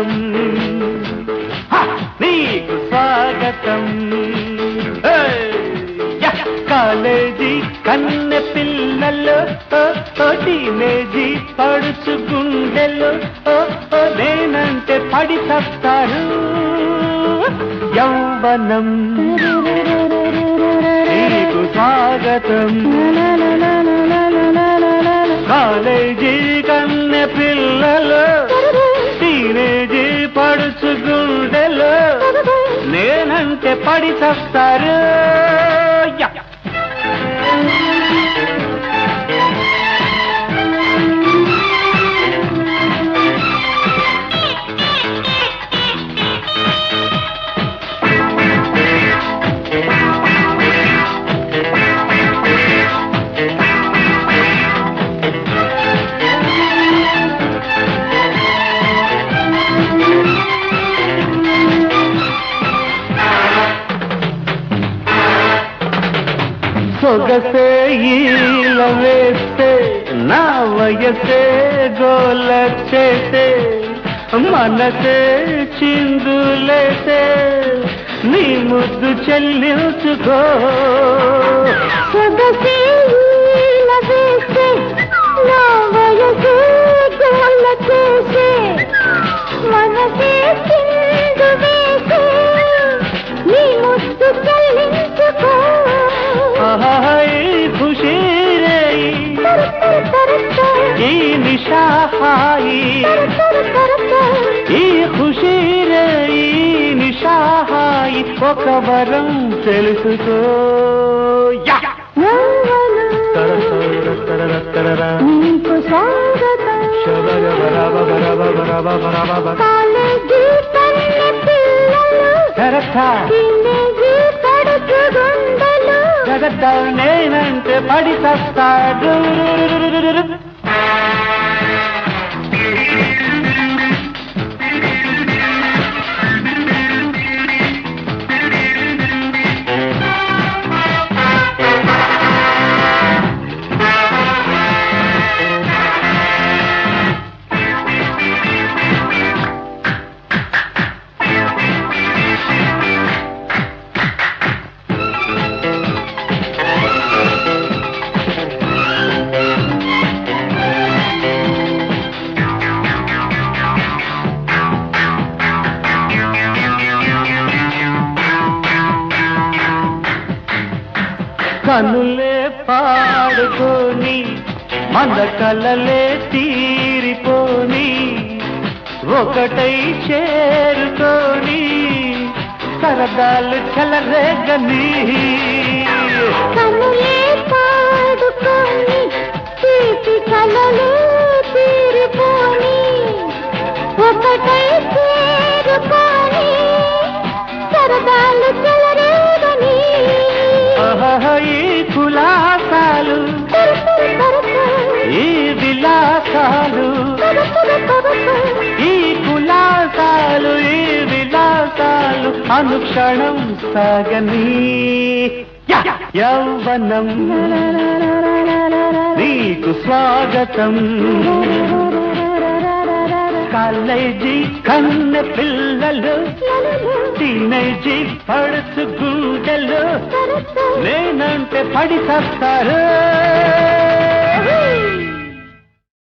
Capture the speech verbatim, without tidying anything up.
స్వాగతం నీకు స్వాగతం కాలేజీ కన్నె పిల్లలు టీనేజీ పడుచు గుండెలు నేనంటే పడి తప్తారు యౌవనం నీకు స్వాగతం కాలేజీ కన్నె పిల్లలు టీనేజీ పడుచు గుండెలు నేనంటే పడి తప్తారు సొగసే ఈల వేస్తే నా వయసే గోల చేసే మనసే చిందులేసే నీ ముద్దు చెల్లించుకో సొగసే ఈల వేస్తే నా వయసే గోల చేసే మనసే చిందులేసే నీ ముద్దు చెల్లించుకో खुशी रे ఈ నిషాహాయి ఈ ఖుషీ రే ఈ నిషాహాయి ఒక వరం తెలుసుకో నీకు స్వాగతం కాలేజీ కన్నె పిల్లలు నేనంటే పడి తస్తాడు కనులే పాడుకొని మన కలలే తీరిపోని ఒకటై చేరుకొని సరదాలు చెలరేగని కనులే పాడుకొని తీపి కలలే తీరిపోని ఒకటై చేరుకొని సరదాలు చెలరేగని ఈ కులాసాలు ఈ విలాసాలు ఈ కులాసాలు ఈ విలాసాలు అనుక్షణం సాగని యౌవనం నీకు స్వాగతం కాలేజీ కన్నె పిల్లలు టీనేజీ పడుచు గుండెలు నేనంటే పడి తప్తారు